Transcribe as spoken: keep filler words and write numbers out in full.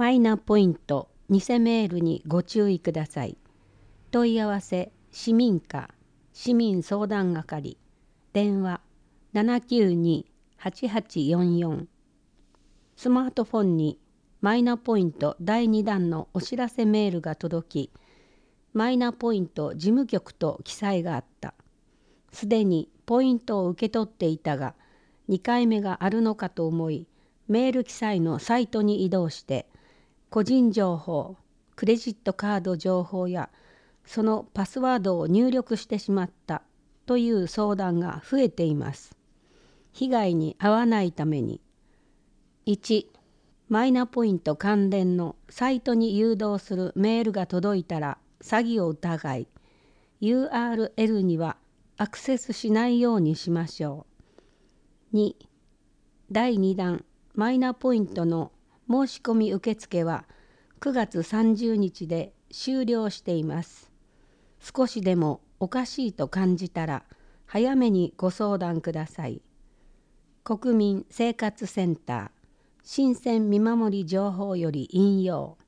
マイナポイント偽メールにご注意ください。問い合わせ市民課市民相談係電話 ななきゅうに はちはちよんよん。スマートフォンにマイナポイントだいに弾のお知らせメールが届き、マイナポイント事務局と記載があった。すでにポイントを受け取っていたが、にかいめがあるのかと思い、メール記載のサイトに移動して、個人情報、クレジットカード情報やそのパスワードを入力してしまったという相談が増えています。被害に遭わないために、いち、マイナポイント関連のサイトに誘導するメールが届いたら詐欺を疑い、ユーアールエル にはアクセスしないようにしましょう。に、だいに弾マイナポイントの申し込み受付はくがつさんじゅうにちで終了しています。少しでもおかしいと感じたら早めにご相談ください。国民生活センター新鮮見守り情報より引用。